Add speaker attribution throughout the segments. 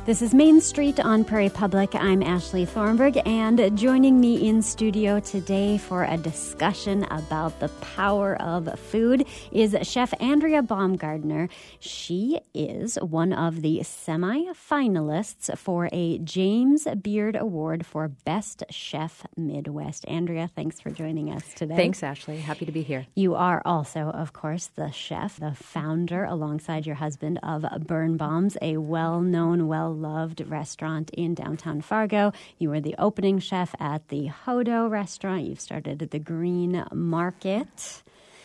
Speaker 1: This is Main Street on Prairie Public. I'm Ashley Thornburg, and joining me in studio today for a discussion about the power of food is Chef Andrea Baumgardner. She is one of the semi-finalists for a James Beard Award for Best Chef Midwest. Andrea, thanks for joining us today.
Speaker 2: Thanks, Ashley. Happy to be here.
Speaker 1: You are also, of course, the chef, the founder, alongside your husband, of Birnbaum's, a well-known, well-loved restaurant in downtown Fargo. You were the opening chef at the Hodo restaurant. You've started at the Green Market.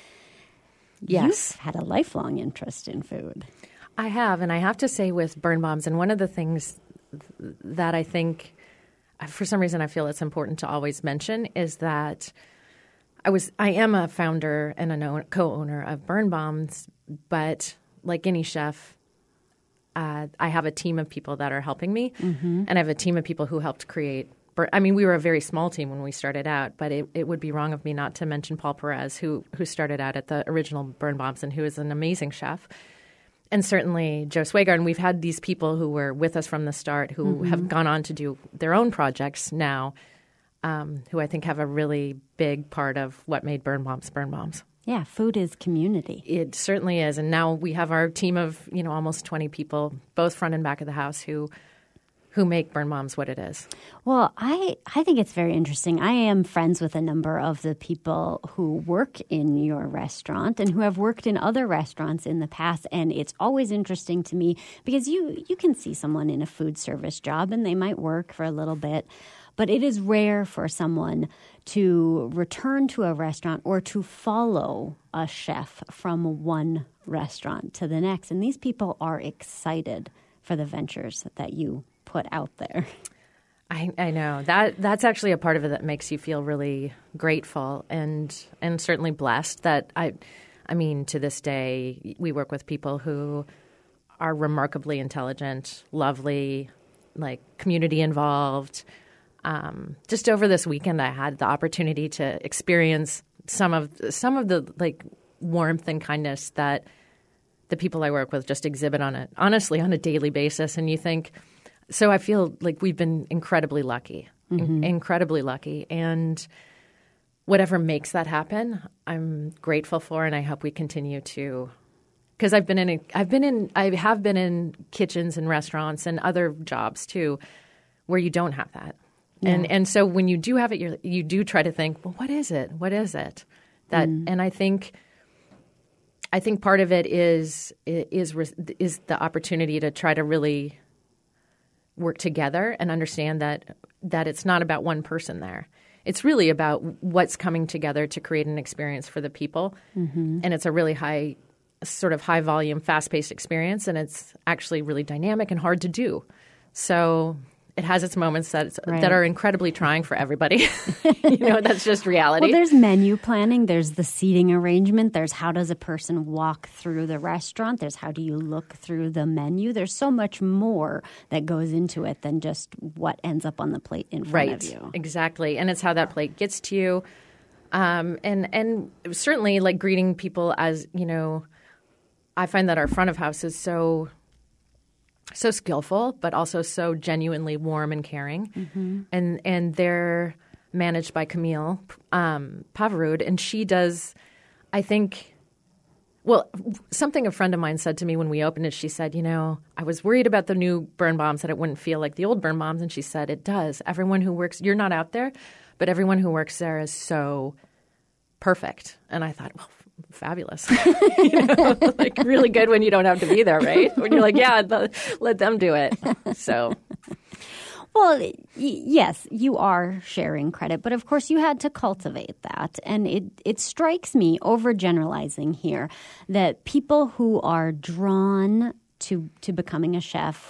Speaker 2: Yes.
Speaker 1: You've had a lifelong interest in food.
Speaker 2: I have, and I have to say with Birnbaum's, and one of the things that I think, for some reason I feel it's important to always mention, is that I am a founder and a co-owner of Birnbaum's, but like any chef, I have a team of people that are helping me, and I have a team of people who helped create. We were a very small team when we started out, but it would be wrong of me not to mention Paul Perez, who started out at the original Birnbaum's and who is an amazing chef, and certainly Joe Swagard. And we've had these people who were with us from the start who have gone on to do their own projects now, who I think have a really big part of what made Birnbaum's Birnbaum's.
Speaker 1: Yeah, food is community.
Speaker 2: It certainly is. And now we have our team of, almost 20 people, both front and back of the house, who make Birnbaum's what it is.
Speaker 1: Well, I think it's very interesting. I am friends with a number of the people who work in your restaurant and who have worked in other restaurants in the past. And it's always interesting to me because you can see someone in a food service job and they might work for a little bit. But it is rare for someone to return to a restaurant or to follow a chef from one restaurant to the next. And these people are excited for the ventures that you put out there.
Speaker 2: I know. That's actually a part of it that makes you feel really grateful and certainly blessed that to this day, we work with people who are remarkably intelligent, lovely, like community involved. Just over this weekend, I had the opportunity to experience some of the like warmth and kindness that the people I work with just exhibit on a daily basis. And you think, so I feel like we've been incredibly lucky, incredibly lucky. And whatever makes that happen, I'm grateful for, and I hope we continue to. Because I have been in kitchens and restaurants and other jobs too, where you don't have that. Yeah. And so when you do have it, you do try to think, well, what is it? What is it? And I think part of it is the opportunity to try to really work together and understand that it's not about one person there. It's really about what's coming together to create an experience for the people. And it's a really high volume, fast-paced experience, and it's actually really dynamic and hard to do. So it has its moments that are incredibly trying for everybody. That's just reality.
Speaker 1: Well, there's menu planning. There's the seating arrangement. There's how does a person walk through the restaurant. There's how do you look through the menu. There's so much more that goes into it than just what ends up on the plate in front of you.
Speaker 2: Exactly. And it's how that plate gets to you. And certainly like greeting people as, I find that our front of house is so skillful, but also so genuinely warm and caring. And they're managed by Camille Pavarud, and she does, I think, something a friend of mine said to me when we opened it, she said, I was worried about the new Birnbaum's that it wouldn't feel like the old Birnbaum's, and she said, it does. Everyone who works, you're not out there, but everyone who works there is so perfect. And I thought, well, fabulous. Like really good when you don't have to be there, right? When you're like, yeah, let them do it. So,
Speaker 1: well, yes, you are sharing credit, but of course you had to cultivate that. And it strikes me, overgeneralizing here, that people who are drawn to becoming a chef,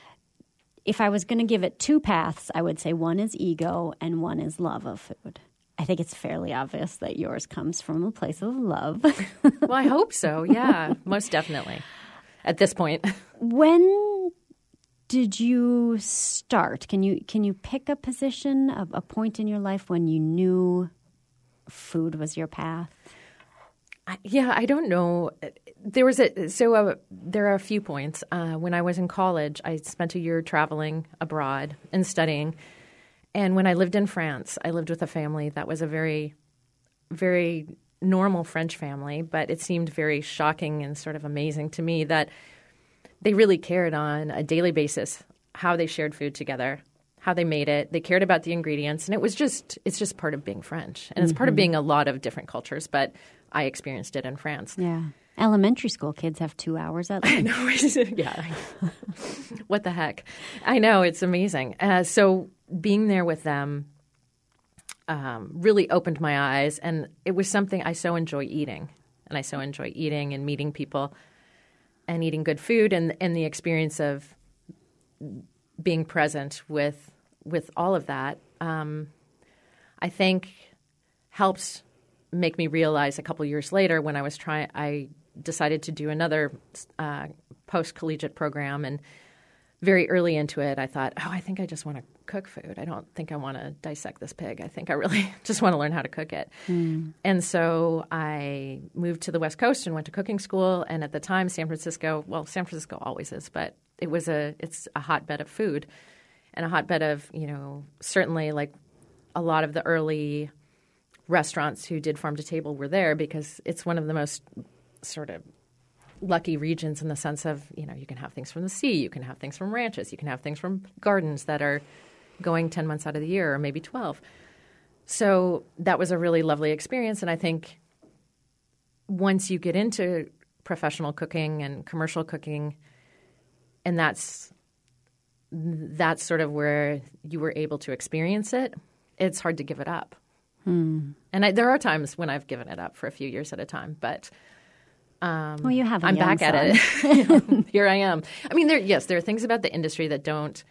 Speaker 1: if I was going to give it two paths, I would say one is ego and one is love of food. I think it's fairly obvious that yours comes from a place of love.
Speaker 2: Well, I hope so. Yeah, most definitely. At this point.
Speaker 1: When did you start? Can you pick a position, a point in your life when you knew food was your path?
Speaker 2: I don't know. there are a few points. When I was in college, I spent a year traveling abroad and studying. And when I lived in France, I lived with a family that was a very, very normal French family, but it seemed very shocking and sort of amazing to me that they really cared on a daily basis how they shared food together, how they made it. They cared about the ingredients, and it's just part of being French, and it's part of being a lot of different cultures. But I experienced it in France.
Speaker 1: Yeah, elementary school kids have 2 hours at lunch.
Speaker 2: I know. Yeah. What the heck? I know, it's amazing. So being there with them really opened my eyes, and it was something I so enjoy eating, and meeting people, and eating good food, and the experience of being present with all of that, I think helps make me realize a couple years later when I decided to do another post-collegiate program, and very early into it, I thought, I think I just want to cook food. I don't think I want to dissect this pig. I think I really just want to learn how to cook it. And so I moved to the West Coast and went to cooking school. And at the time, San Francisco always is, but it's a hotbed of food, and a hotbed of, certainly like a lot of the early restaurants who did farm to table were there because it's one of the most sort of lucky regions in the sense of, you can have things from the sea, you can have things from ranches, you can have things from gardens that are going 10 months out of the year or maybe 12. So that was a really lovely experience. And I think once you get into professional cooking and commercial cooking, and that's sort of where you were able to experience it, it's hard to give it up. And there are times when I've given it up for a few years at a time, but
Speaker 1: well, you have.
Speaker 2: I'm back at it. Here I am. I mean, there are things about the industry that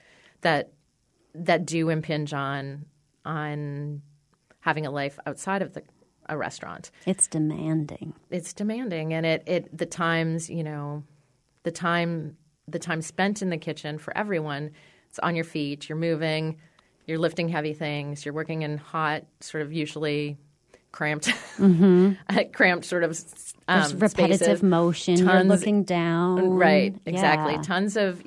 Speaker 2: do impinge on having a life outside of a restaurant.
Speaker 1: It's demanding.
Speaker 2: And the time spent in the kitchen for everyone. It's on your feet. You're moving. You're lifting heavy things. You're working in hot, sort of usually cramped, cramped sort of
Speaker 1: there's repetitive
Speaker 2: spaces.
Speaker 1: Motion. You're looking down.
Speaker 2: Right, exactly.
Speaker 1: Yeah.
Speaker 2: Tons of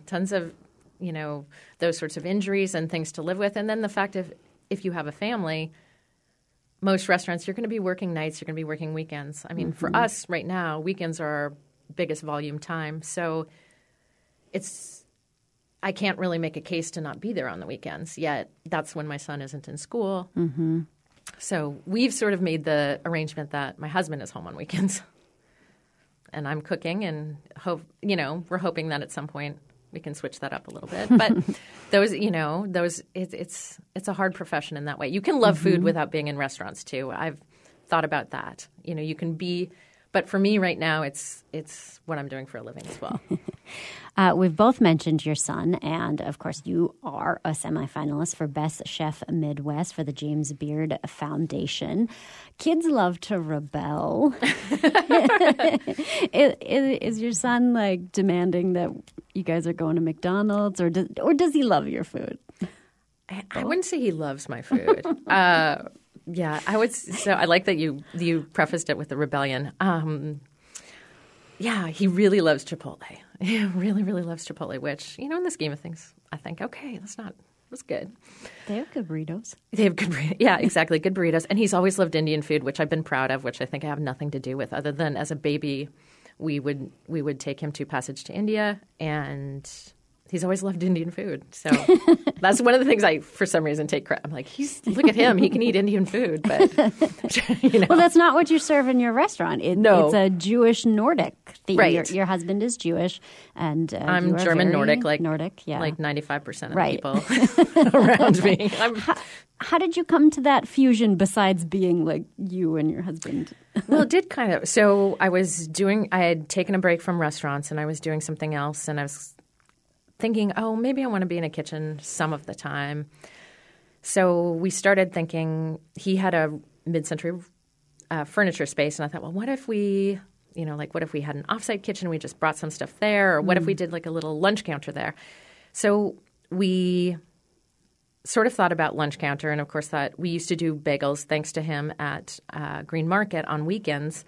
Speaker 2: those sorts of injuries and things to live with. And then the fact of if you have a family, most restaurants, you're going to be working nights, you're going to be working weekends. I mean, for us right now, weekends are our biggest volume time. So I can't really make a case to not be there on the weekends, yet that's when my son isn't in school. Mm-hmm. So we've sort of made the arrangement that my husband is home on weekends and I'm cooking, and we're hoping that at some point we can switch that up a little bit. But it's a hard profession in that way. You can love food without being in restaurants too. I've thought about that. You can be, but for me right now, it's what I'm doing for a living as well.
Speaker 1: We've both mentioned your son, and of course, you are a semifinalist for Best Chef Midwest for the James Beard Foundation. Kids love to rebel. Is your son like demanding that you guys are going to McDonald's, or does he love your food?
Speaker 2: I wouldn't say he loves my food. Yeah, I would. So I like that you prefaced it with the rebellion. Yeah, he really loves Chipotle. He really, really loves Chipotle, which, in the scheme of things, I think, okay, that's good.
Speaker 1: They have good burritos.
Speaker 2: They have good burritos. Yeah, exactly, good burritos. And he's always loved Indian food, which I've been proud of, which I think I have nothing to do with, other than as a baby, we would take him to Passage to India, and he's always loved Indian food. So that's one of the things I, for some reason, take credit. I'm like, look at him. He can eat Indian food. But,
Speaker 1: Well, that's not what you serve in your restaurant.
Speaker 2: No.
Speaker 1: It's a Jewish Nordic theme.
Speaker 2: Right.
Speaker 1: Your husband is Jewish. And
Speaker 2: I'm German Nordic, like 95% of people around me.
Speaker 1: How did you come to that fusion besides being like you and your husband?
Speaker 2: Well, it did kind of. So I had taken a break from restaurants and I was doing something else, and I was thinking, maybe I want to be in a kitchen some of the time. So we started thinking, he had a mid-century furniture space, and I thought, well, what if we, what if we had an offsite kitchen, we just brought some stuff there, or what if we did like a little lunch counter there? So we sort of thought about lunch counter, and of course thought we used to do bagels, thanks to him, at Green Market on weekends.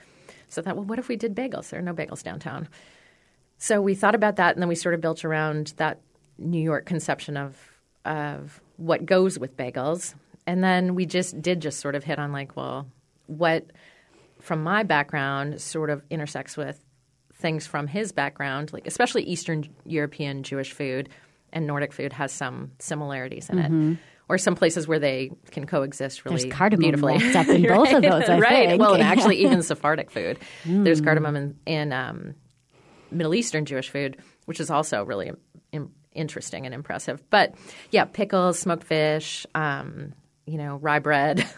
Speaker 2: So I thought, well, what if we did bagels? There are no bagels downtown. So we thought about that, and then we sort of built around that New York conception of what goes with bagels. And then we just sort of hit on like, well, what from my background sort of intersects with things from his background, like especially Eastern European Jewish food and Nordic food has some similarities in it. Or some places where they can coexist really
Speaker 1: There's cardamom
Speaker 2: beautifully.
Speaker 1: wrapped up in both of those, I
Speaker 2: right.
Speaker 1: think.
Speaker 2: Well, and actually even Sephardic food. There's cardamom in Middle Eastern Jewish food, which is also really interesting and impressive. But yeah, pickles, smoked fish, rye bread.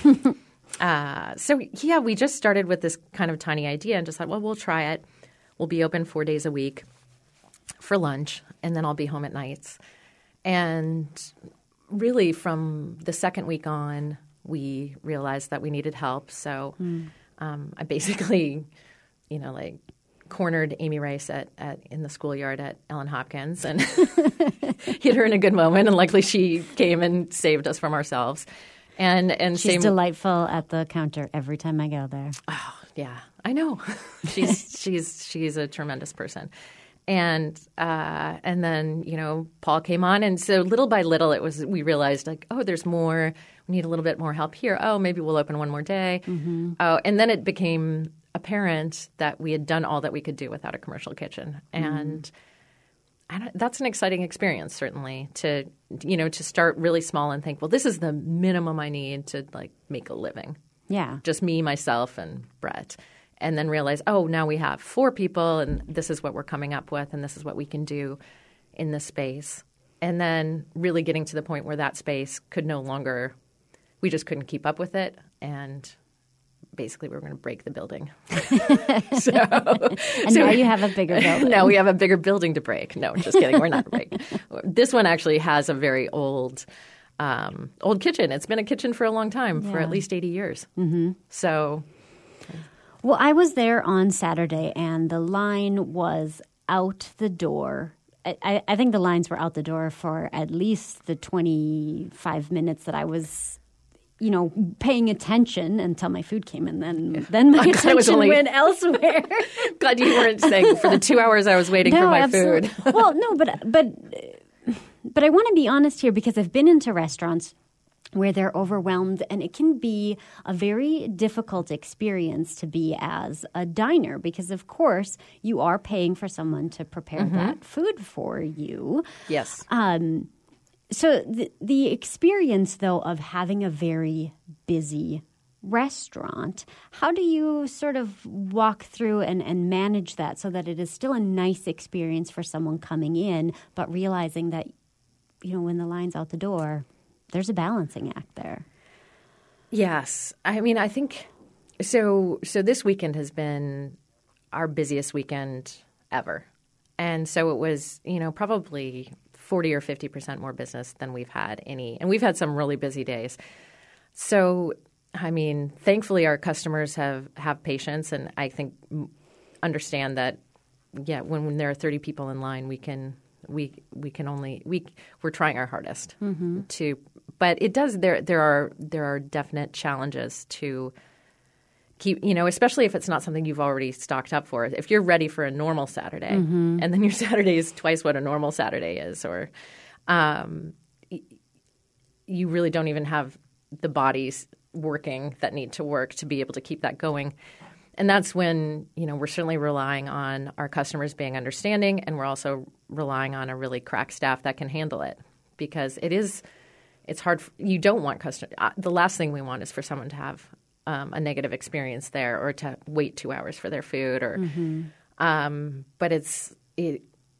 Speaker 2: So yeah, we just started with this kind of tiny idea and just thought, well, we'll try it. We'll be open 4 days a week for lunch, and then I'll be home at nights. And really from the second week on, we realized that we needed help. So I basically, cornered Amy Rice in the schoolyard at Ellen Hopkins and hit her in a good moment. And luckily she came and saved us from ourselves. And
Speaker 1: she's delightful at the counter every time I go there.
Speaker 2: Oh, yeah, I know. she's a tremendous person. And then, Paul came on. And so little by little we realized like, oh, there's more. We need a little bit more help here. Oh, maybe we'll open one more day. Oh, and then it became apparent that we had done all that we could do without a commercial kitchen. And that's an exciting experience, certainly, to start really small and think, well, this is the minimum I need to like make a living.
Speaker 1: Yeah.
Speaker 2: Just me, myself, and Brett. And then realize, oh, now we have 4 people, and this is what we're coming up with, and this is what we can do in this space. And then really getting to the point where that space could no longer – we just couldn't keep up with it, and basically we were going to break the building.
Speaker 1: Now you have a bigger building.
Speaker 2: Now we have a bigger building to break. No, just kidding. We're not breaking. This one actually has a very old kitchen. It's been a kitchen for a long time, for at least 80 years. So –
Speaker 1: well, I was there on Saturday, and the line was out the door. I think the lines were out the door for at least the 25 minutes that I was, paying attention until my food came, and then my attention went elsewhere.
Speaker 2: Glad you weren't saying for the 2 hours I was waiting for my food.
Speaker 1: Well, no, but I want to be honest here because I've been into restaurants where they're overwhelmed, and it can be a very difficult experience to be as a diner because, of course, you are paying for someone to prepare that food for you.
Speaker 2: Yes.
Speaker 1: So the experience, though, of having a very busy restaurant, how do you sort of walk through and manage that so that it is still a nice experience for someone coming in, but realizing that, when the line's out the door, there's a balancing act there.
Speaker 2: Yes. I mean, I think so this weekend has been our busiest weekend ever. And so it was, probably 40 or 50% more business than we've had any. And we've had some really busy days. So, I mean, thankfully our customers have patience and I think understand that, when there are 30 people in line, we're trying our hardest to, but it does, there are definite challenges to keep, especially if it's not something you've already stocked up for. If you're ready for a normal Saturday and then your Saturday is twice what a normal Saturday is, or you really don't even have the bodies working that need to work to be able to keep that going. And that's when, we're certainly relying on our customers being understanding, and we're also relying on a really crack staff that can handle it because it's hard. You don't want the last thing we want is for someone to have a negative experience there or to wait 2 hours for their food but it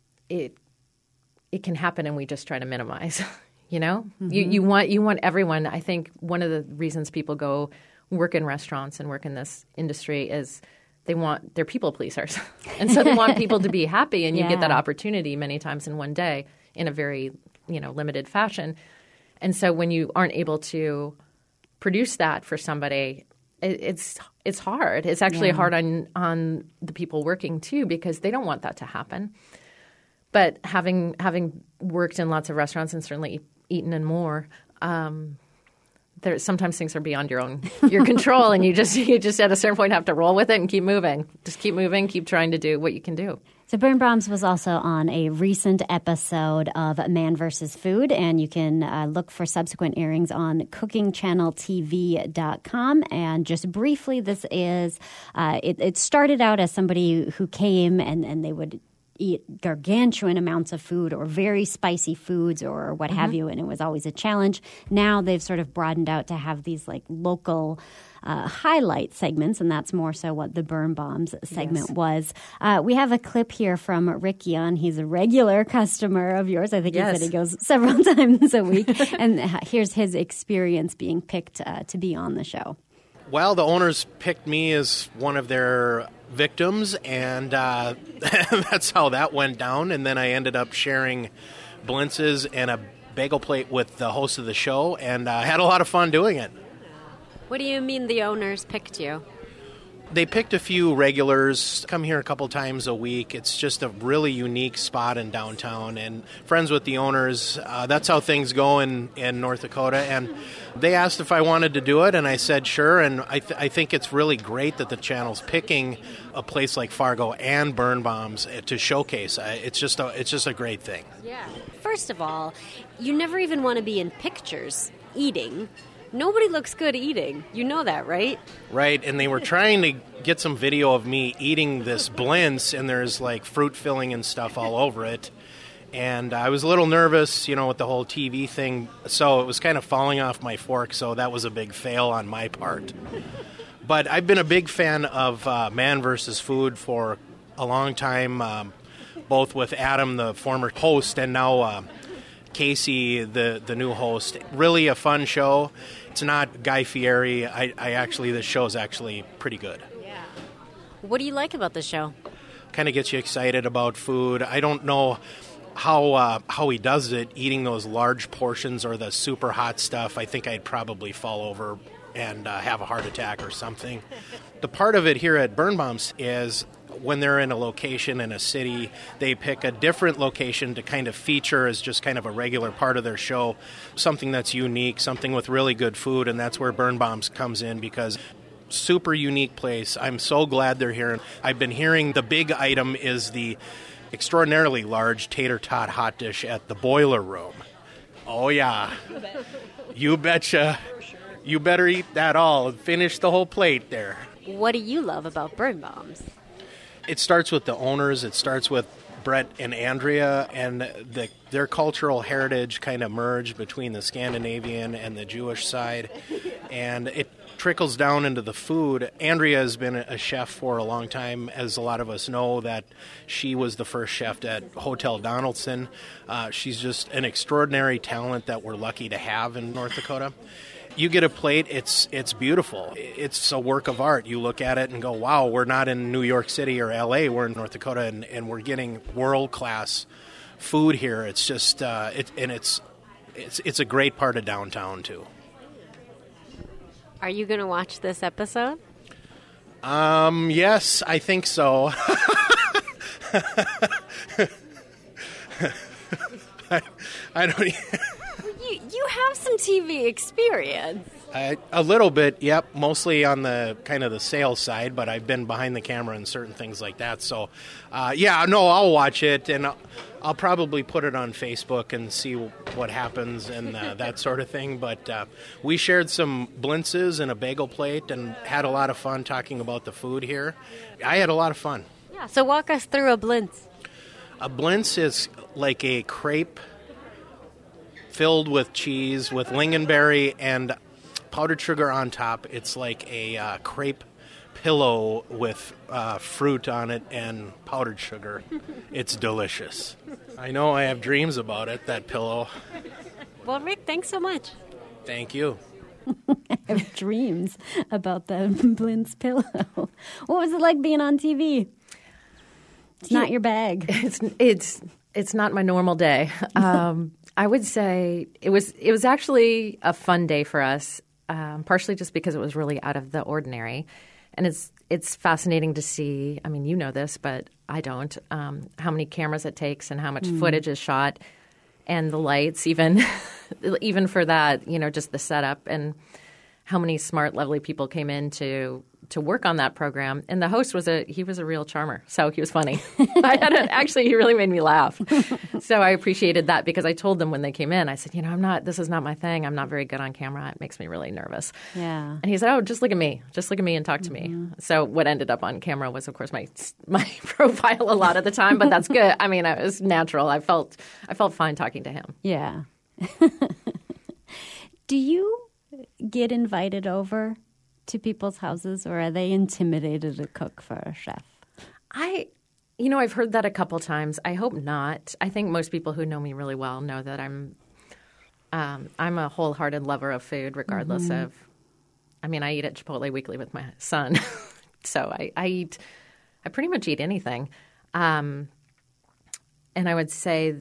Speaker 2: can happen, and we just try to minimize, You want everyone. I think one of the reasons people go work in restaurants and work in this industry is they're people pleasers. And so they want people to be happy, and you get that opportunity many times in one day in a very, limited fashion. And so when you aren't able to produce that for somebody, it's hard. It's actually hard on the people working too, because they don't want that to happen. But having worked in lots of restaurants and certainly eaten and more, sometimes things are beyond your control, and you just at a certain point have to roll with it and keep moving. Just keep moving, keep trying to do what you can do.
Speaker 1: So Birnbaum's was also on a recent episode of Man vs. Food, and you can look for subsequent airings on cookingchanneltv.com. And just briefly, this is it started out as somebody who came and they would eat gargantuan amounts of food or very spicy foods or what have you, and it was always a challenge. Now they've sort of broadened out to have these like local highlight segments, and that's more so what the Birnbaum's segment was. We have a clip here from Rick Young. He's a regular customer of yours. I think he said he goes several times a week. And here's his experience being picked to be on the show.
Speaker 3: Well, the owners picked me as one of their victims, and that's how that went down. And then I ended up sharing blintzes and a bagel plate with the host of the show, and had a lot of fun doing it.
Speaker 4: What do you mean the owners picked you?
Speaker 3: They picked a few regulars, come here a couple times a week. It's just a really unique spot in downtown, and friends with the owners. That's how things go in North Dakota. And they asked if I wanted to do it, and I said sure. And I think it's really great that the channel's picking a place like Fargo and Birnbaum's to showcase. It's just a great thing.
Speaker 4: Yeah. First of all, you never even want to be in pictures eating. Nobody looks good eating. You know that, right?
Speaker 3: Right, and they were trying to get some video of me eating this blintz, and there's like fruit filling and stuff all over it. And I was a little nervous, with the whole TV thing, so it was kind of falling off my fork, so that was a big fail on my part. But I've been a big fan of Man vs. Food for a long time, both with Adam, the former host, and now Casey, the new host. Really a fun show. It's not Guy Fieri. This show is actually pretty good.
Speaker 4: Yeah. What do you like about the show?
Speaker 3: Kind of gets you excited about food. I don't know how he does it, eating those large portions or the super hot stuff. I think I'd probably fall over and have a heart attack or something. The part of it here at Birnbaum's is when they're in a location in a city, they pick a different location to kind of feature as just kind of a regular part of their show, something that's unique, something with really good food, and that's where Birnbaum's comes in because super unique place. I'm so glad they're here. I've been hearing the big item is the extraordinarily large tater tot hot dish at the Boiler Room. Oh, yeah. You betcha. You better eat that all and finish the whole plate there.
Speaker 4: What do you love about Birnbaum's?
Speaker 3: It starts with the owners. It starts with Brett and Andrea, and their cultural heritage kind of merged between the Scandinavian and the Jewish side, and it trickles down into the food. Andrea has been a chef for a long time, as a lot of us know, that she was the first chef at Hotel Donaldson. She's just an extraordinary talent that we're lucky to have in North Dakota. You get a plate, it's beautiful. It's a work of art. You look at it and go, wow, we're not in New York City or L.A., we're in North Dakota, and we're getting world-class food here. It's just, it's a great part of downtown, too.
Speaker 4: Are you going to watch this episode?
Speaker 3: Yes, I think so. I don't.
Speaker 4: You have some TV experience.
Speaker 3: A little bit, yep. Mostly on the kind of the sales side, but I've been behind the camera and certain things like that. So, I'll watch it, and I'll probably put it on Facebook and see what happens and that sort of thing. But we shared some blintzes and a bagel plate and had a lot of fun talking about the food here. I had a lot of fun.
Speaker 4: Yeah, so walk us through a blintz.
Speaker 3: A blintz is like a crepe filled with cheese, with lingonberry and powdered sugar on top. It's like a crepe pillow with fruit on it and powdered sugar. It's delicious. I know I have dreams about it, that pillow.
Speaker 4: Well, Rick, thanks so much.
Speaker 3: Thank you.
Speaker 1: I have dreams about the blintz pillow. What was it like being on TV? It's not your bag.
Speaker 2: It's not my normal day. I would say it was actually a fun day for us, partially just because it was really out of the ordinary. And it's fascinating to see, I mean, you know this, but I don't, how many cameras it takes and how much footage is shot. and the lights, even for that, just the setup and how many smart, lovely people came in to work on that program. And the host was a real charmer, so he was funny. He really made me laugh. So I appreciated that because I told them when they came in, I said, this is not my thing. I'm not very good on camera. It makes me really nervous.
Speaker 1: Yeah.
Speaker 2: And he said, oh, just look at me and talk to me. So what ended up on camera was, of course, my profile a lot of the time, but that's good. I mean, it was natural. I felt fine talking to him.
Speaker 1: Yeah. Do you get invited over to people's houses, or are they intimidated to cook for a chef?
Speaker 2: I've heard that a couple times. I hope not. I think most people who know me really well know that I'm a wholehearted lover of food, regardless of. I mean, I eat at Chipotle weekly with my son, so I pretty much eat anything. And I would say,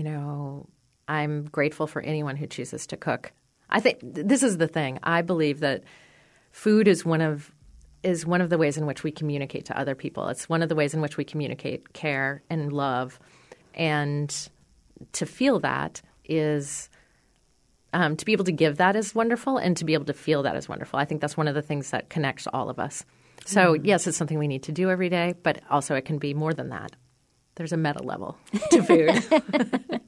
Speaker 2: I'm grateful for anyone who chooses to cook. I think this is the thing. I believe that food is one of the ways in which we communicate to other people. It's one of the ways in which we communicate care and love. And to feel that is to be able to give that is wonderful, and to be able to feel that is wonderful. I think that's one of the things that connects all of us. So, yes, it's something we need to do every day, but also it can be more than that. There's a meta level to food.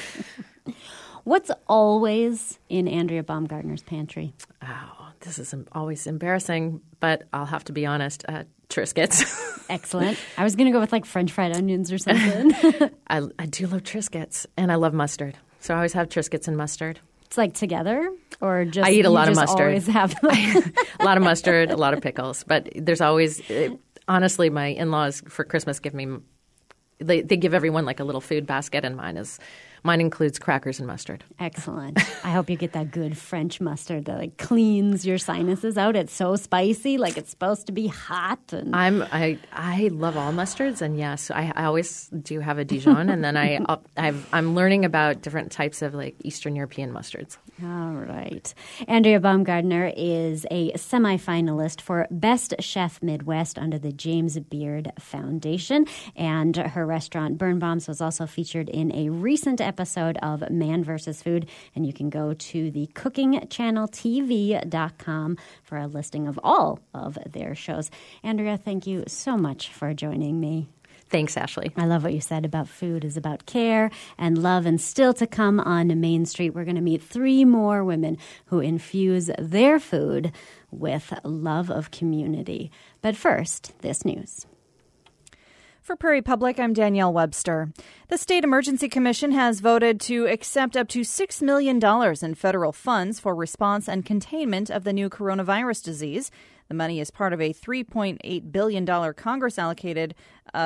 Speaker 1: What's always in Andrea Baumgartner's pantry?
Speaker 2: Oh, this is always embarrassing, but I'll have to be honest. Triscuits.
Speaker 1: Excellent. I was going to go with French fried onions or something.
Speaker 2: I do love Triscuits, and I love mustard. So I always have Triscuits and mustard.
Speaker 1: It's together, or just
Speaker 2: I eat a lot of mustard.
Speaker 1: Always have
Speaker 2: a lot of mustard, a lot of pickles. But there's always, honestly, my in-laws for Christmas give me. They give everyone a little food basket, and mine includes crackers and mustard.
Speaker 1: Excellent. I hope you get that good French mustard that cleans your sinuses out. It's so spicy, it's supposed to be hot. And
Speaker 2: I love all mustards, and yes, I always do have a Dijon, and then I'm learning about different types of Eastern European mustards.
Speaker 1: All right. Andrea Baumgartner is a semifinalist for Best Chef Midwest under the James Beard Foundation, and her restaurant Birnbaum's was also featured in a recent episode of Man vs. Food, and you can go to the cookingchanneltv.com for a listing of all of their shows. Andrea, thank you so much for joining me.
Speaker 2: Thanks, Ashley.
Speaker 1: I love what you said about food is about care and love. And still to come on Main Street, we're going to meet 3 more women who infuse their food with love of community. But first, this news.
Speaker 5: For Prairie Public, I'm Danielle Webster. The State Emergency Commission has voted to accept up to $6 million in federal funds for response and containment of the new coronavirus disease. The money is part of a $3.8 billion Congress-allocated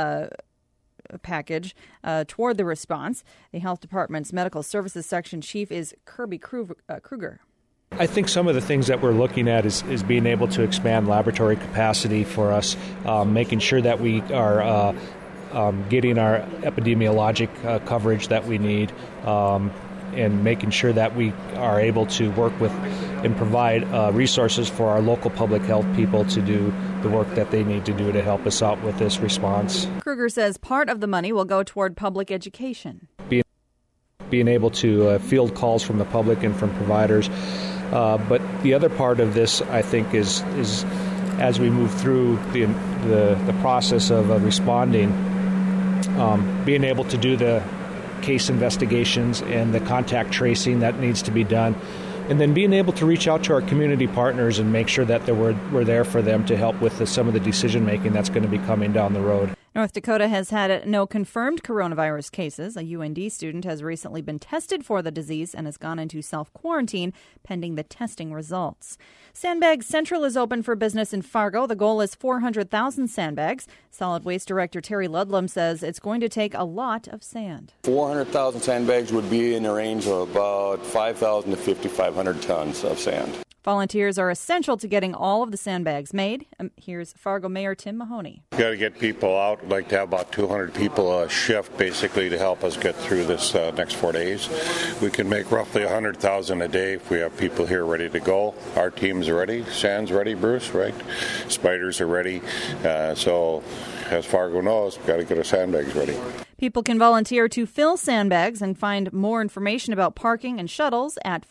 Speaker 5: package toward the response. The Health Department's Medical Services Section Chief is Kirby Kruger.
Speaker 6: I think some of the things that we're looking at is being able to expand laboratory capacity for us, making sure that we are getting our epidemiologic coverage that we need, and making sure that we are able to work with and provide resources for our local public health people to do the work that they need to do to help us out with this response.
Speaker 5: Kruger says part of the money will go toward public education.
Speaker 6: Being able to field calls from the public and from providers. But the other part of this, I think, is as we move through the process of responding, being able to do the case investigations and the contact tracing that needs to be done, and then being able to reach out to our community partners and make sure that we're there for them to help with some of the decision making that's going to be coming down the road.
Speaker 5: North Dakota has had no confirmed coronavirus cases. A UND student has recently been tested for the disease and has gone into self-quarantine pending the testing results. Sandbags Central is open for business in Fargo. The goal is 400,000 sandbags. Solid Waste Director Terry Ludlam says it's going to take a lot of sand.
Speaker 7: 400,000 sandbags would be in the range of about 5,000 to 5,500 tons of sand.
Speaker 5: Volunteers are essential to getting all of the sandbags made. Here's Fargo Mayor Tim Mahoney.
Speaker 8: We've got to get people out. We'd like to have about 200 people a shift, basically, to help us get through this next 4 days. We can make roughly 100,000 a day if we have people here ready to go. Our team's ready. Sand's ready, Bruce, right? Spiders are ready. So, as Fargo knows, we've got to get our sandbags ready.
Speaker 5: People can volunteer to fill sandbags and find more information about parking and shuttles at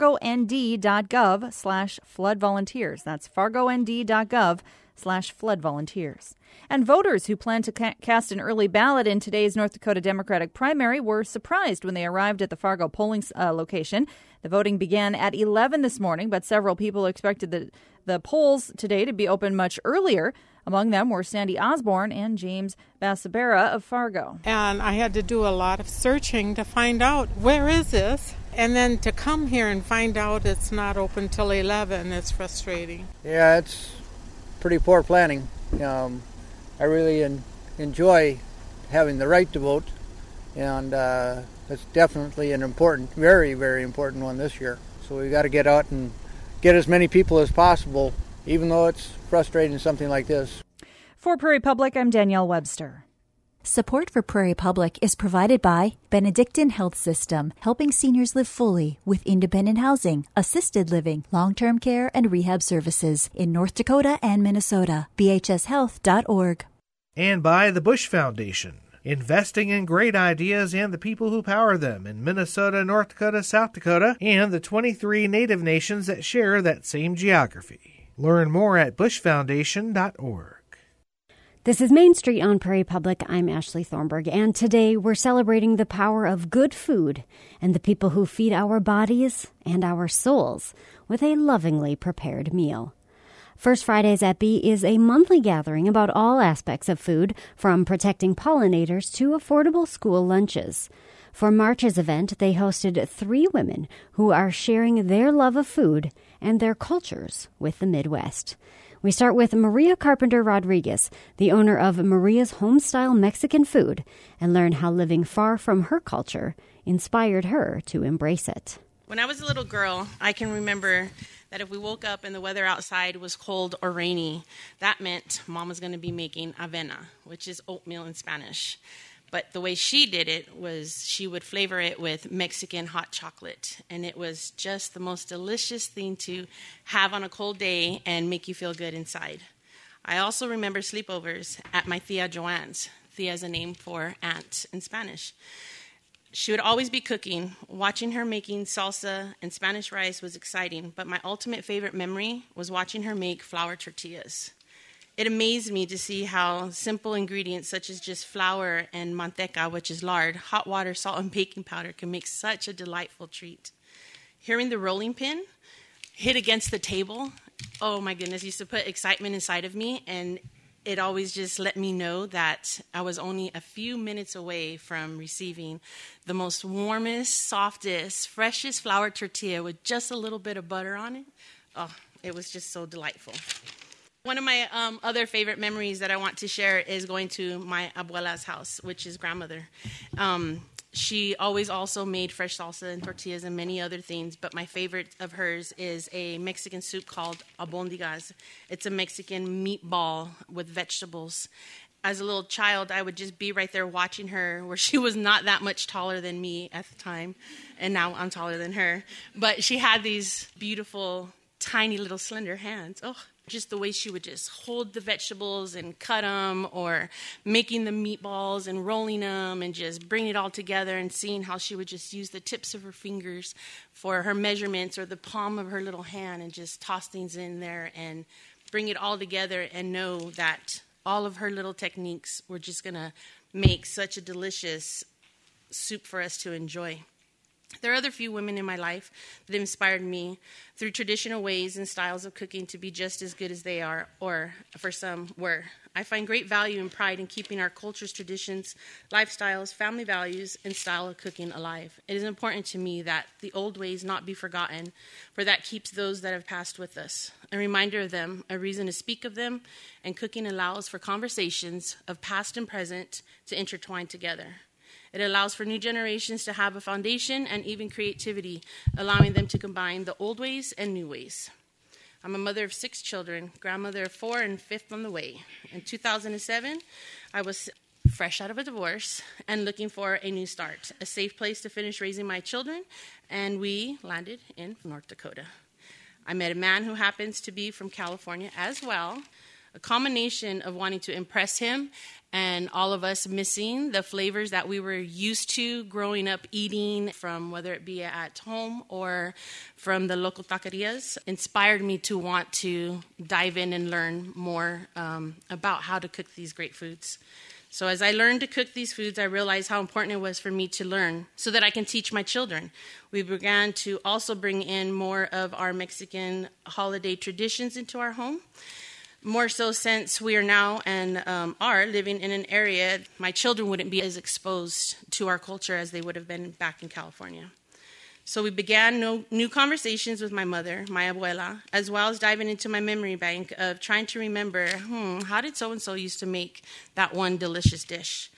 Speaker 5: fargond.gov/floodvolunteers. That's fargond.gov/floodvolunteers. And voters who plan to cast an early ballot in today's North Dakota Democratic primary were surprised when they arrived at the Fargo polling location. The voting began at 11 this morning, but several people expected the polls today to be open much earlier. Among them were Sandy Osborne and James Bassabera of Fargo.
Speaker 9: And I had to do a lot of searching to find out where is this, and then to come here and find out it's not open till 11. It's frustrating.
Speaker 10: Yeah, it's pretty poor planning. I really enjoy having the right to vote, and it's definitely an important, very, very important one this year. So we've got to get out and get as many people as possible, even though it's frustrating something like this.
Speaker 5: For Prairie Public, I'm Danielle Webster.
Speaker 11: Support for Prairie Public is provided by Benedictine Health System, helping seniors live fully with independent housing, assisted living, long-term care, and rehab services in North Dakota and Minnesota. bhshealth.org.
Speaker 12: And by the Bush Foundation, investing in great ideas and the people who power them in Minnesota, North Dakota, South Dakota, and the 23 Native nations that share that same geography. Learn more at bushfoundation.org.
Speaker 1: This is Main Street on Prairie Public. I'm Ashley Thornburg, and today we're celebrating the power of good food and the people who feed our bodies and our souls with a lovingly prepared meal. First Fridays at Bee is a monthly gathering about all aspects of food, from protecting pollinators to affordable school lunches. For March's event, they hosted 3 women who are sharing their love of food and their cultures with the Midwest. We start with Maria Carpenter Rodriguez, the owner of Maria's Homestyle Mexican Food, and learn how living far from her culture inspired her to embrace it.
Speaker 13: When I was a little girl, I can remember that if we woke up and the weather outside was cold or rainy, that meant Mom was going to be making avena, which is oatmeal in Spanish. But the way she did it was she would flavor it with Mexican hot chocolate. And it was just the most delicious thing to have on a cold day and make you feel good inside. I also remember sleepovers at my Tia Joanne's. Tia is a name for aunt in Spanish. She would always be cooking. Watching her making salsa and Spanish rice was exciting, but my ultimate favorite memory was watching her make flour tortillas. It amazed me to see how simple ingredients such as just flour and manteca, which is lard, hot water, salt, and baking powder can make such a delightful treat. Hearing the rolling pin hit against the table, oh my goodness, used to put excitement inside of me, and it always just let me know that I was only a few minutes away from receiving the most warmest, softest, freshest flour tortilla with just a little bit of butter on it. Oh, it was just so delightful. One of my other favorite memories that I want to share is going to my abuela's house, which is grandmother. She always also made fresh salsa and tortillas and many other things, but my favorite of hers is a Mexican soup called albondigas. It's a Mexican meatball with vegetables. As a little child, I would just be right there watching her, where she was not that much taller than me at the time, and now I'm taller than her. But she had these beautiful, tiny little slender hands. Oh, just the way she would just hold the vegetables and cut them, or making the meatballs and rolling them and just bring it all together, and seeing how she would just use the tips of her fingers for her measurements, or the palm of her little hand, and just toss things in there and bring it all together, and know that all of her little techniques were just going to make such a delicious soup for us to enjoy. There are other few women in my life that inspired me through traditional ways and styles of cooking to be just as good as they are, or for some were. I find great value and pride in keeping our culture's traditions, lifestyles, family values, and style of cooking alive. It is important to me that the old ways not be forgotten, for that keeps those that have passed with us. A reminder of them, a reason to speak of them, and cooking allows for conversations of past and present to intertwine together. It allows for new generations to have a foundation and even creativity, allowing them to combine the old ways and new ways. I'm a mother of 6 children, grandmother of 4, and 5th on the way. In 2007, I was fresh out of a divorce and looking for a new start, a safe place to finish raising my children, and we landed in North Dakota. I met a man who happens to be from California as well, a combination of wanting to impress him and all of us missing the flavors that we were used to growing up eating from, whether it be at home or from the local taquerias, inspired me to want to dive in and learn more about how to cook these great foods. So as I learned to cook these foods, I realized how important it was for me to learn so that I can teach my children. We began to also bring in more of our Mexican holiday traditions into our home. More so since we are now and are living in an area, my children wouldn't be as exposed to our culture as they would have been back in California. So we began new conversations with my mother, my abuela, as well as diving into my memory bank of trying to remember, how did so-and-so used to make that one delicious dish?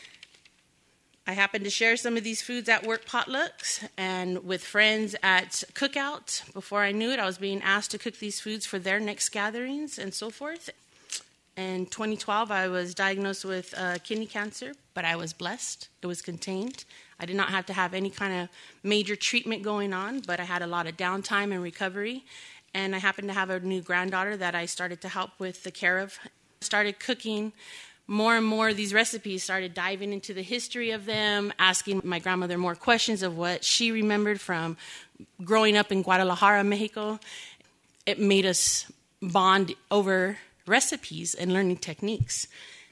Speaker 13: I happened to share some of these foods at work potlucks and with friends at cookout. Before I knew it, I was being asked to cook these foods for their next gatherings and so forth. In 2012, I was diagnosed with kidney cancer, but I was blessed. It was contained. I did not have to have any kind of major treatment going on, but I had a lot of downtime and recovery. And I happened to have a new granddaughter that I started to help with the care of. Started cooking more and more of these recipes, started diving into the history of them, asking my grandmother more questions of what she remembered from growing up in Guadalajara, Mexico. It made us bond over recipes and learning techniques.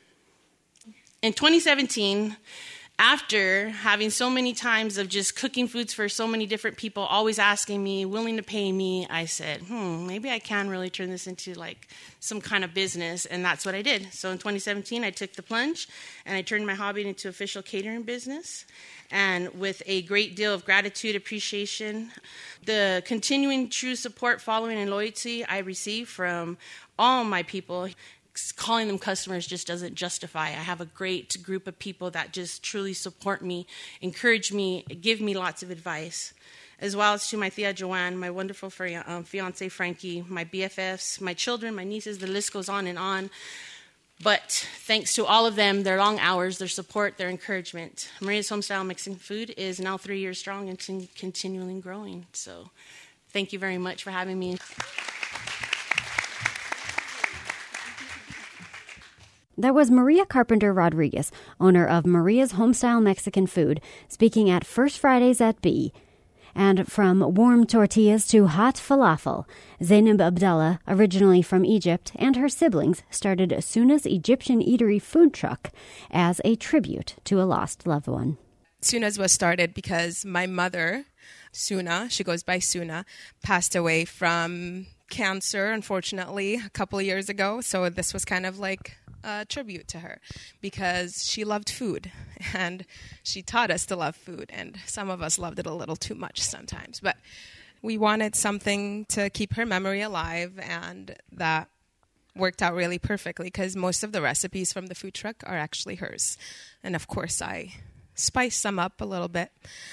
Speaker 13: In 2017, after having so many times of just cooking foods for so many different people, always asking me, willing to pay me, I said, maybe I can really turn this into like some kind of business, and that's what I did. So in 2017, I took the plunge, and I turned my hobby into official catering business. And with a great deal of gratitude, appreciation, the continuing true support, following, and loyalty I receive from all my people, calling them customers just doesn't justify. I have a great group of people that just truly support me, encourage me, give me lots of advice, as well as to my Tia Joanne, my wonderful fiance Frankie, my BFFs, my children, my nieces, the list goes on and on. But thanks to all of them, their long hours, their support, their encouragement, Maria's Homestyle Mexican Food is now 3 years strong and continually growing. So thank you very much for having me.
Speaker 1: That was Maria Carpenter Rodriguez, owner of Maria's Homestyle Mexican Food, speaking at First Fridays at B. And from warm tortillas to hot falafel, Zainab Abdallah, originally from Egypt, and her siblings started Suna's Egyptian Eatery food truck as a tribute to a lost loved one.
Speaker 14: Suna's was started because my mother, Suna, she goes by Suna, passed away from cancer, unfortunately, a couple of years ago. So this was kind of like a tribute to her because she loved food and she taught us to love food, and some of us loved it a little too much sometimes, but we wanted something to keep her memory alive, and that worked out really perfectly because most of the recipes from the food truck are actually hers, and of course I spiced them up a little bit.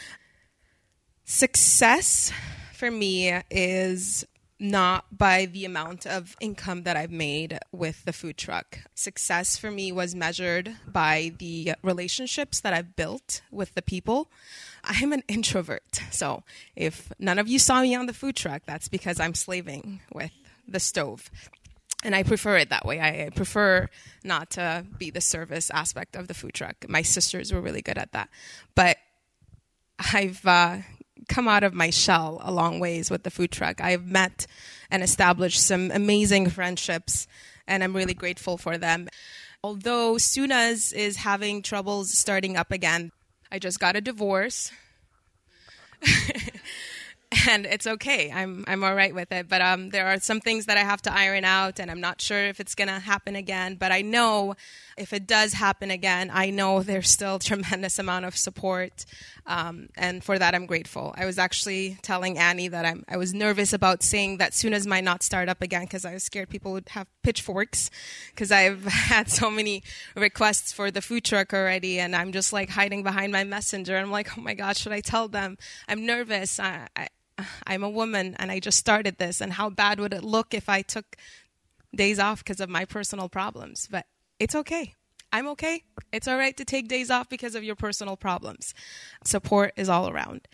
Speaker 14: Success for me is not by the amount of income that I've made with the food truck. Success for me was measured by the relationships that I've built with the people. I'm an introvert, so if none of you saw me on the food truck, that's because I'm slaving with the stove. And I prefer it that way. I prefer not to be the service aspect of the food truck. My sisters were really good at that. But I've come out of my shell a long ways with the food truck. I've met and established some amazing friendships, and I'm really grateful for them. Although Suna's is having troubles starting up again, I just got a divorce. And it's okay. I'm all right with it. But there are some things that I have to iron out, and I'm not sure if it's going to happen again. But I know if it does happen again, I know there's still a tremendous amount of support. And for that, I'm grateful. I was actually telling Annie that I was nervous about saying that Suna's might not start up again because I was scared people would have pitchforks because I've had so many requests for the food truck already. And I'm just like hiding behind my messenger. I'm like, oh my God, should I tell them? I'm nervous. I'm a woman and I just started this, and how bad would it look if I took days off because of my personal problems? But it's okay. I'm okay. It's all right to take days off because of your personal problems. Support is all around.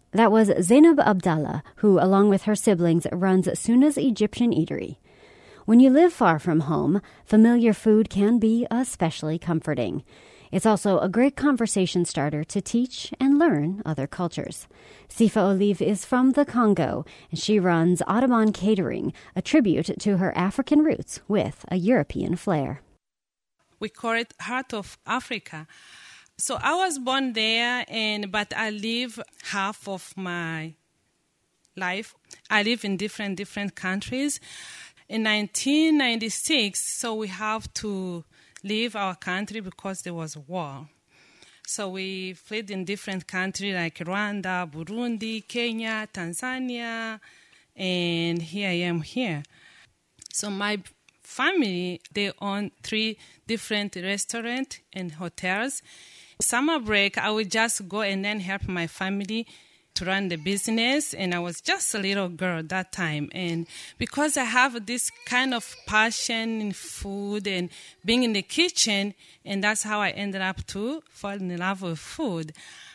Speaker 1: That was Zainab Abdallah, who, along with her siblings, runs Suna's Egyptian Eatery. When you live far from home, familiar food can be especially comforting. It's also a great conversation starter to teach and learn other cultures. Sifa Olive is from the Congo, and she runs Audubon Catering, a tribute to her African roots with a European flair.
Speaker 15: We call it Heart of Africa. So I was born there, but I live half of my life. I live in different countries. In 1996, so we have to leave our country because there was war. So we fled in different countries like Rwanda, Burundi, Kenya, Tanzania, and here I am here. So my family, they own 3 different restaurants and hotels. Summer break, I would just go and then help my family to run the business, and I was just a little girl that time. And because I have this kind of passion in food and being in the kitchen, and that's how I ended up to fall in love with food.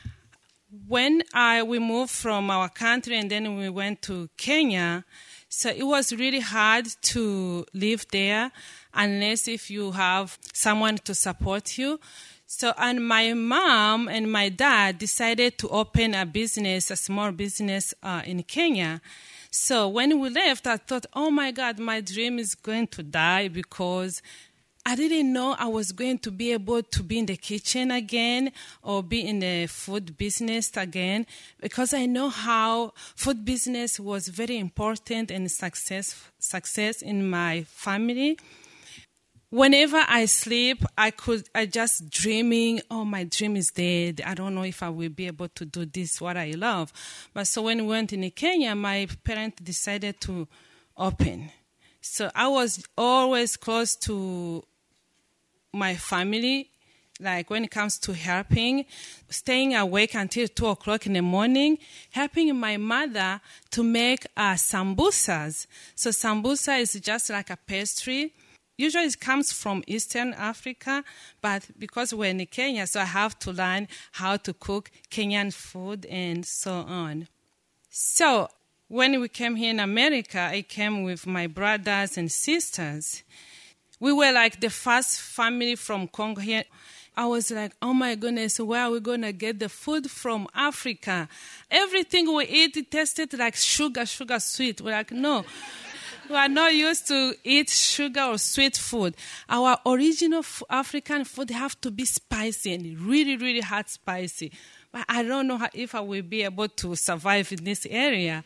Speaker 15: When we moved from our country and then we went to Kenya, so it was really hard to live there unless if you have someone to support you. So, and my mom and my dad decided to open a small business in Kenya. So when we left, I thought, oh my God, my dream is going to die because I didn't know I was going to be able to be in the kitchen again or be in the food business again, because I know how food business was very important and success in my family. Whenever I sleep, I just dreaming, oh, my dream is dead. I don't know if I will be able to do this, what I love. But so when we went in Kenya, my parents decided to open. So I was always close to my family, like when it comes to helping, staying awake until 2 o'clock in the morning, helping my mother to make sambusas. So sambusa is just like a pastry. Usually it comes from Eastern Africa, but because we're in Kenya, so I have to learn how to cook Kenyan food and so on. So when we came here in America, I came with my brothers and sisters. We were like the first family from Congo here. I was like, oh my goodness, where are we going to get the food from Africa? Everything we eat, it tasted like sugar sweet. We're like, no. We are not used to eat sugar or sweet food. Our original African food have to be spicy and really, really hot spicy. But I don't know if I will be able to survive in this area.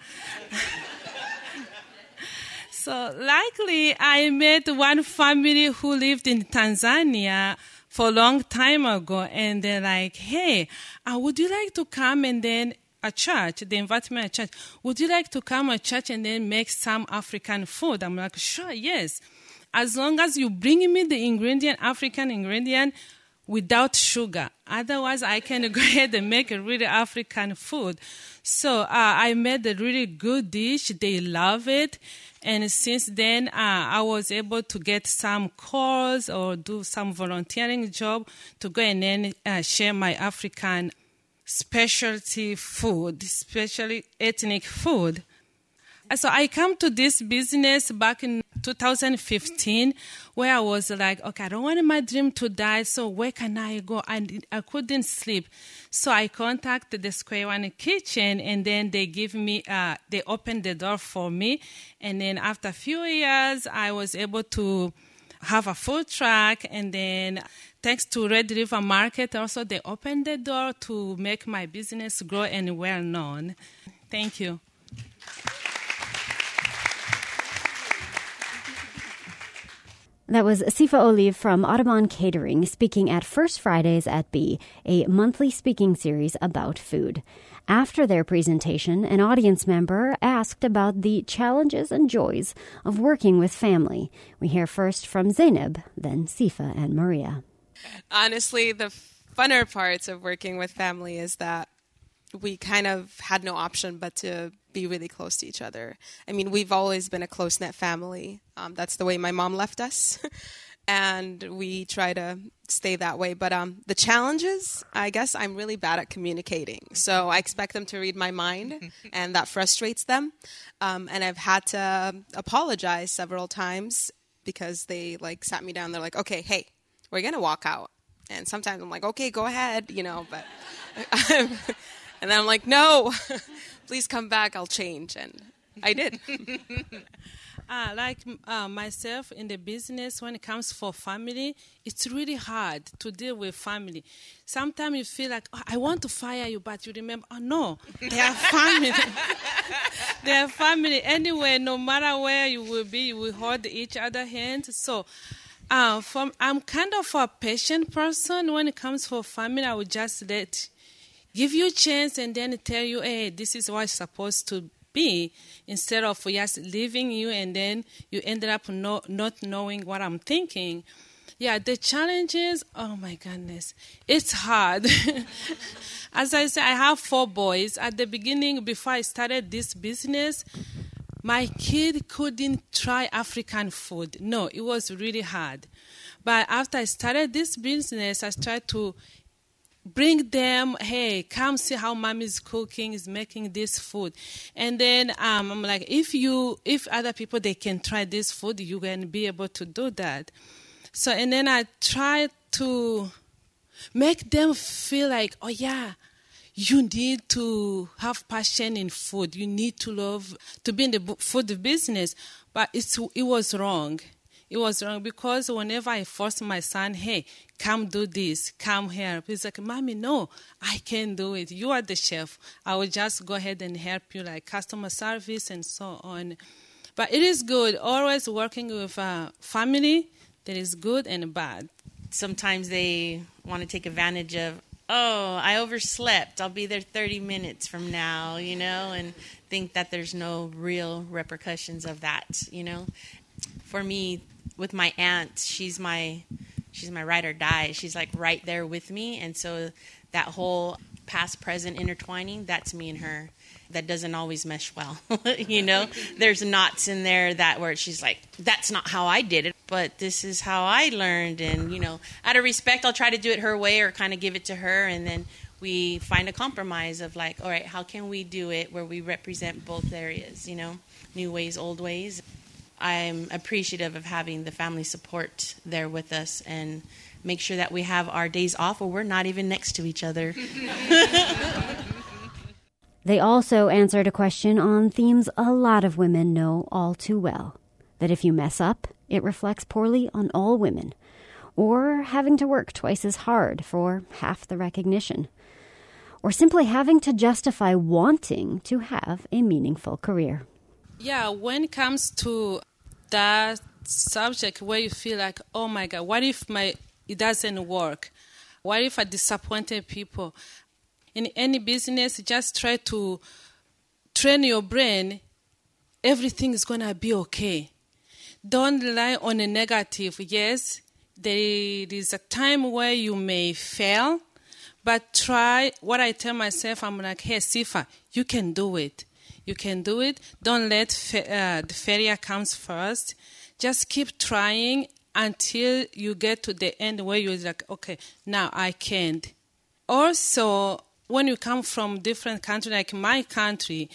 Speaker 15: So luckily, I met one family who lived in Tanzania for a long time ago. And they're like, hey, would you like to come and then a church, they invited me to a church. Would you like to come to church and then make some African food? I'm like, sure, yes. As long as you bring me the African ingredient, without sugar. Otherwise, I can go ahead and make a really African food. So I made a really good dish. They love it. And since then, I was able to get some calls or do some volunteering job to go and then share my African specialty food, especially ethnic food. So I came to this business back in 2015 where I was like, okay, I don't want my dream to die, so where can I go? I couldn't sleep. So I contacted the Square One Kitchen, and then they give me, they opened the door for me. And then after a few years, I was able to have a food truck, and then thanks to Red River Market, also they opened the door to make my business grow and well known. Thank you.
Speaker 1: That was Sifa Olive from Audubon Catering speaking at First Fridays at B, a monthly speaking series about food. After their presentation, an audience member asked about the challenges and joys of working with family. We hear first from Zainab, then Sifa and Maria.
Speaker 14: Honestly, the funner parts of working with family is that we kind of had no option but to be really close to each other. I mean, we've always been a close-knit family. That's the way my mom left us. and we try to stay that way. But the challenges, I guess I'm really bad at communicating. So I expect them to read my mind, and that frustrates them. And I've had to apologize several times because they sat me down. They're like, okay, hey, we're going to walk out. And sometimes I'm like, okay, go ahead, but and then I'm like, no, please come back. I'll change. And I did.
Speaker 15: Myself in the business, when it comes for family, it's really hard to deal with family. Sometimes you feel like, I want to fire you, but you remember, no, they are family. They are family. Anyway, no matter where you will be, you will hold each other's hands. So I'm kind of a patient person. When it comes for family, I would just give you a chance and then tell you, hey, this is what it's supposed to be, instead of just leaving you and then you ended up not knowing what I'm thinking. Yeah, the challenges, oh my goodness, it's hard. As I said, I have 4 boys. At the beginning, before I started this business, my kid couldn't try African food. No, it was really hard. But after I started this business, I tried to bring them, hey, come see how mommy's cooking, is making this food. And then I'm like, if other people, they can try this food, you can be able to do that. So, and then I try to make them feel like, oh yeah, you need to have passion in food. You need to love to be in the food business. But it was wrong. It was wrong because whenever I forced my son, hey, come do this, come here. He's like, Mommy, no, I can't do it. You are the chef. I will just go ahead and help you, like customer service and so on. But it is good. Always working with family, that is good and bad.
Speaker 13: Sometimes they want to take advantage of, oh, I overslept. I'll be there 30 minutes from now, and think that there's no real repercussions of that, For me, with my aunt, she's my ride or die. She's like right there with me. And so that whole past, present intertwining, that's me and her. That doesn't always mesh well. There's knots in there where she's like, that's not how I did it, but this is how I learned. And, out of respect, I'll try to do it her way or kind of give it to her. And then we find a compromise of like, all right, how can we do it where we represent both areas, new ways, old ways. I'm appreciative of having the family support there with us and make sure that we have our days off where we're not even next to each other.
Speaker 1: They also answered a question on themes a lot of women know all too well, that if you mess up, it reflects poorly on all women, or having to work twice as hard for half the recognition, or simply having to justify wanting to have a meaningful career.
Speaker 15: Yeah, when it comes to that subject where you feel like, oh my God, what if it doesn't work? What if I disappointed people? In any business, just try to train your brain. Everything is going to be okay. Don't rely on a negative. Yes, there is a time where you may fail, but try. What I tell myself, I'm like, hey, Sifa, you can do it. You can do it. Don't let the failure comes first. Just keep trying until you get to the end where you're like, okay, now I can't. Also, when you come from different countries, like my country,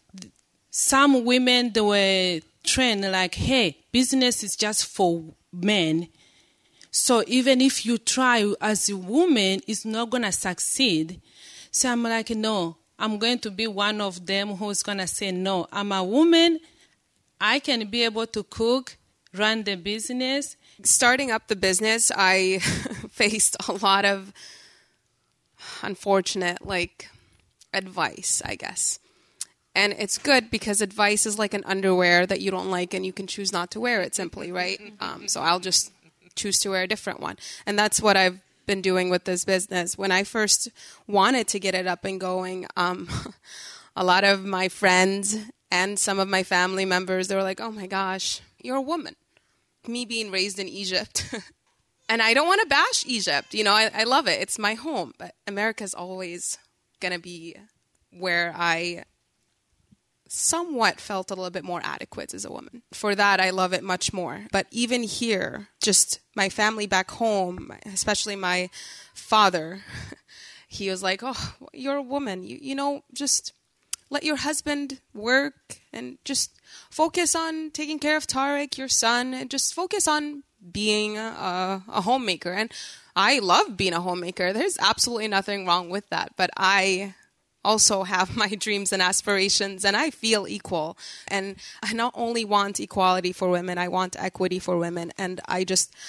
Speaker 15: some women, they were trained like, hey, business is just for men. So even if you try as a woman, it's not going to succeed. So I'm like, no, I'm going to be one of them who's going to say, no, I'm a woman. I can be able to cook, run the business.
Speaker 14: Starting up the business, I faced a lot of unfortunate, advice, I guess. And it's good because advice is like an underwear that you don't like and you can choose not to wear it simply, right? So I'll just choose to wear a different one. And that's what I've been doing with this business. When I first wanted to get it up and going, a lot of my friends and some of my family members, they were like, oh my gosh, you're a woman. Me being raised in Egypt. And I don't want to bash Egypt. I love it. It's my home. But America's always going to be where I somewhat felt a little bit more adequate as a woman. For that, I love it much more. But even here, just my family back home, especially my father, he was like, oh, you're a woman. You know, just let your husband work and just focus on taking care of Tarek, your son, and just focus on being a homemaker. And I love being a homemaker. There's absolutely nothing wrong with that. But I also have my dreams and aspirations, and I feel equal. And I not only want equality for women, I want equity for women. And I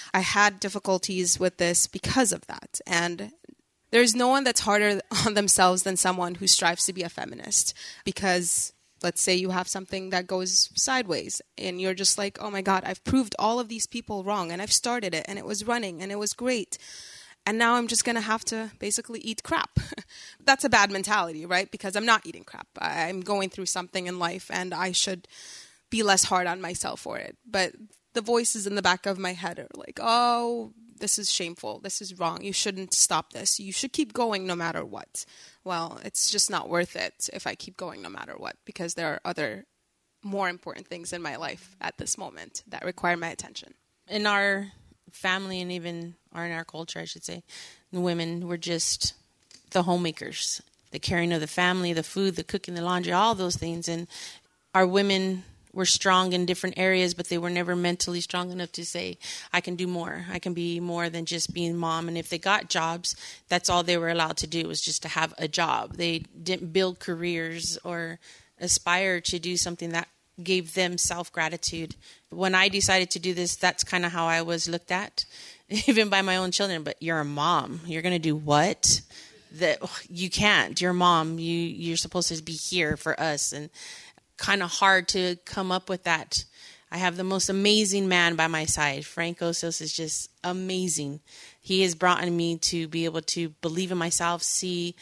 Speaker 14: had difficulties with this because of that. And there's no one that's harder on themselves than someone who strives to be a feminist. Because let's say you have something that goes sideways and you're just like, oh my God, I've proved all of these people wrong and I've started it and it was running and it was great. And now I'm just going to have to basically eat crap. That's a bad mentality, right? Because I'm not eating crap. I'm going through something in life and I should be less hard on myself for it. But the voices in the back of my head are like, oh, this is shameful. This is wrong. You shouldn't stop this. You should keep going no matter what. Well, it's just not worth it if I keep going no matter what, because there are other more important things in my life at this moment that require my attention.
Speaker 13: In our family and even in our culture, I should say, the women were just the homemakers, the caring of the family, the food, the cooking, the laundry, all those things. And our women were strong in different areas, but they were never mentally strong enough to say, I can do more. I can be more than just being mom. And if they got jobs, that's all they were allowed to do, was just to have a job. They didn't build careers or aspire to do something that gave them self-gratitude. When I decided to do this, that's kind of how I was looked at, even by my own children. But you're a mom. You're going to do what? That you can't. You're a mom. You're supposed to be here for us. And kind of hard to come up with that. I have the most amazing man by my side. Frank Osos is just amazing. He has brought me to be able to believe in myself, see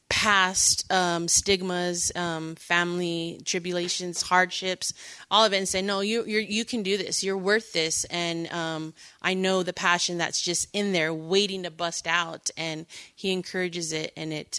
Speaker 13: past stigmas, family tribulations, hardships, all of it, and say, no, you can do this. You're worth this. And I know the passion that's just in there waiting to bust out. And he encourages it, and it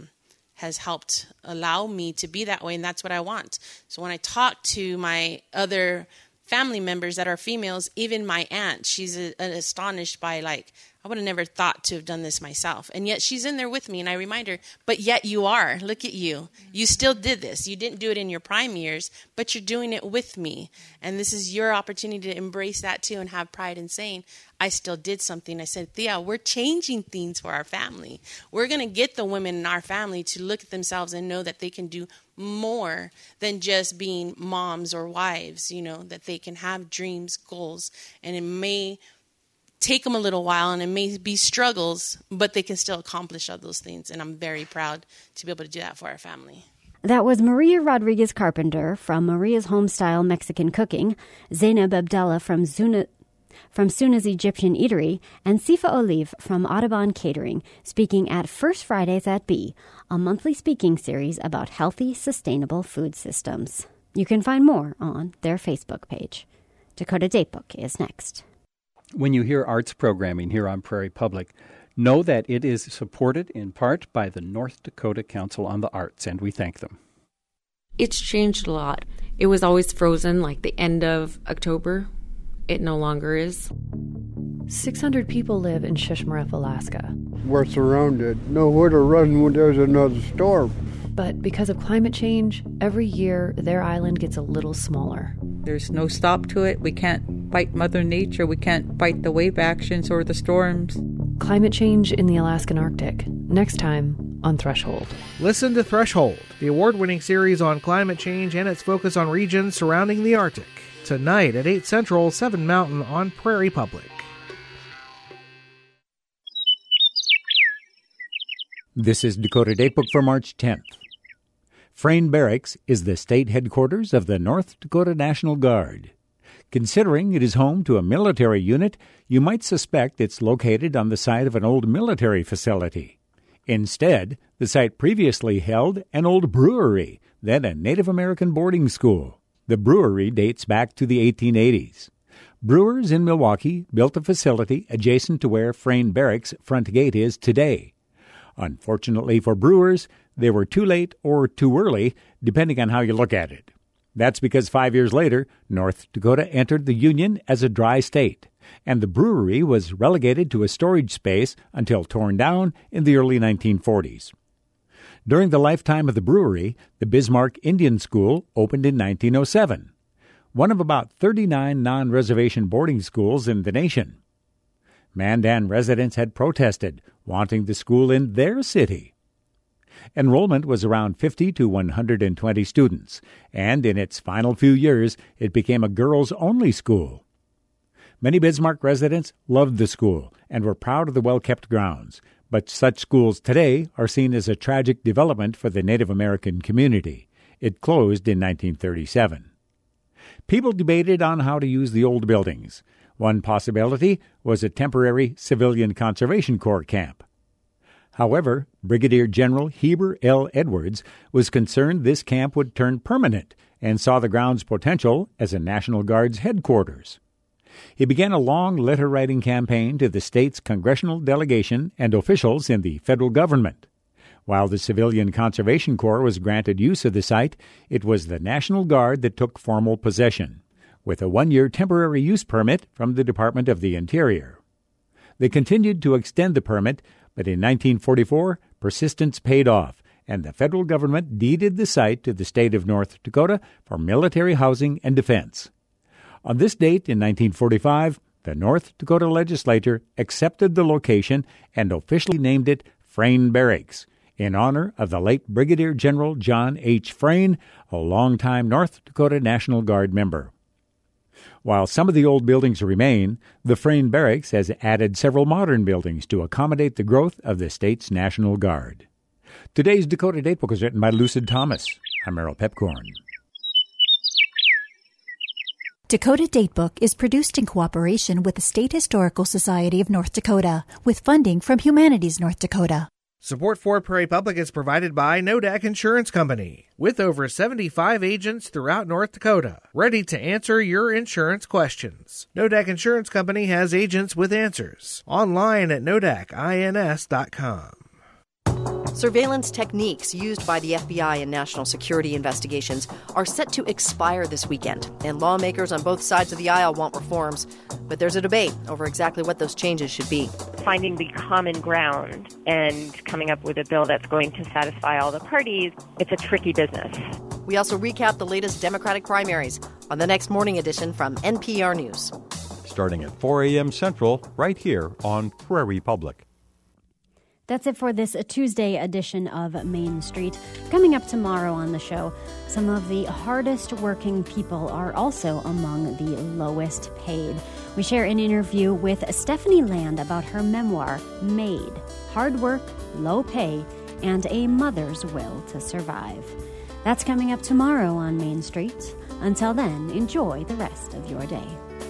Speaker 13: has helped allow me to be that way, and that's what I want. So when I talk to my other family members that are females, even my aunt, she's astonished by, like, I would have never thought to have done this myself. And yet she's in there with me, and I remind her, but yet you are. Look at you. You still did this. You didn't do it in your prime years, but you're doing it with me. And this is your opportunity to embrace that too and have pride in saying, I still did something. I said, Thea, we're changing things for our family. We're going to get the women in our family to look at themselves and know that they can do more than just being moms or wives, you know, that they can have dreams, goals, and it may take them a little while and it may be struggles, but they can still accomplish all those things. And I'm very proud to be able to do that for our family.
Speaker 1: That was Maria Rodriguez Carpenter from Maria's Homestyle Mexican Cooking, Zainab Abdallah from Suna's Egyptian Eatery, and Sifa Olive from Audubon Catering, speaking at First Fridays at B, a monthly speaking series about healthy, sustainable food systems. You can find more on their Facebook page. Dakota Datebook is next.
Speaker 16: When you hear arts programming here on Prairie Public, know that it is supported in part by the North Dakota Council on the Arts, and we thank them.
Speaker 17: It's changed a lot. It was always frozen like the end of October. It no longer is.
Speaker 18: 600 people live in Shishmaref, Alaska.
Speaker 19: We're surrounded. Nowhere to run when there's another storm.
Speaker 18: But because of climate change, every year their island gets a little smaller.
Speaker 20: There's no stop to it. We can't fight Mother Nature. We can't fight the wave actions or the storms.
Speaker 18: Climate change in the Alaskan Arctic. Next time on Threshold.
Speaker 12: Listen to Threshold, the award-winning series on climate change and its focus on regions surrounding the Arctic. Tonight at 8 Central, 7 Mountain on Prairie Public.
Speaker 21: This is Dakota Datebook for March 10th. Frayne Barracks is the state headquarters of the North Dakota National Guard. Considering it is home to a military unit, you might suspect it's located on the site of an old military facility. Instead, the site previously held an old brewery, then a Native American boarding school. The brewery dates back to the 1880s. Brewers in Milwaukee built a facility adjacent to where Frayne Barracks' front gate is today. Unfortunately for brewers, they were too late or too early, depending on how you look at it. That's because 5 years later, North Dakota entered the Union as a dry state, and the brewery was relegated to a storage space until torn down in the early 1940s. During the lifetime of the brewery, the Bismarck Indian School opened in 1907, one of about 39 non-reservation boarding schools in the nation. Mandan residents had protested, wanting the school in their city. Enrollment was around 50 to 120 students, and in its final few years, it became a girls-only school. Many Bismarck residents loved the school and were proud of the well-kept grounds, but such schools today are seen as a tragic development for the Native American community. It closed in 1937. People debated on how to use the old buildings. One possibility was a temporary Civilian Conservation Corps camp. However, Brigadier General Heber L. Edwards was concerned this camp would turn permanent and saw the ground's potential as a National Guard's headquarters. He began a long letter-writing campaign to the state's congressional delegation and officials in the federal government. While the Civilian Conservation Corps was granted use of the site, it was the National Guard that took formal possession, with a one-year temporary use permit from the Department of the Interior. They continued to extend the permit, but in 1944, persistence paid off, and the federal government deeded the site to the state of North Dakota for military housing and defense. On this date in 1945, the North Dakota legislature accepted the location and officially named it Frayne Barracks, in honor of the late Brigadier General John H. Frayne, a longtime North Dakota National Guard member. While some of the old buildings remain, the Frayne Barracks has added several modern buildings to accommodate the growth of the state's National Guard. Today's Dakota Datebook is written by Lucid Thomas. I'm Merrill Pepcorn.
Speaker 11: Dakota Datebook is produced in cooperation with the State Historical Society of North Dakota, with funding from Humanities North Dakota.
Speaker 12: Support for Prairie Public is provided by Nodak Insurance Company, with over 75 agents throughout North Dakota, ready to answer your insurance questions. Nodak Insurance Company has agents with answers. Online at nodakins.com.
Speaker 4: Surveillance techniques used by the FBI in national security investigations are set to expire this weekend, and lawmakers on both sides of the aisle want reforms. But there's a debate over exactly what those changes should be.
Speaker 22: Finding the common ground and coming up with a bill that's going to satisfy all the parties, it's a tricky business.
Speaker 4: We also recap the latest Democratic primaries on the next morning edition from NPR News.
Speaker 23: Starting at 4 a.m. Central, right here on Prairie Public.
Speaker 1: That's it for this Tuesday edition of Main Street. Coming up tomorrow on the show, some of the hardest working people are also among the lowest paid. We share an interview with Stephanie Land about her memoir, Made: Hard Work, Low Pay, and a Mother's Will to Survive. That's coming up tomorrow on Main Street. Until then, enjoy the rest of your day.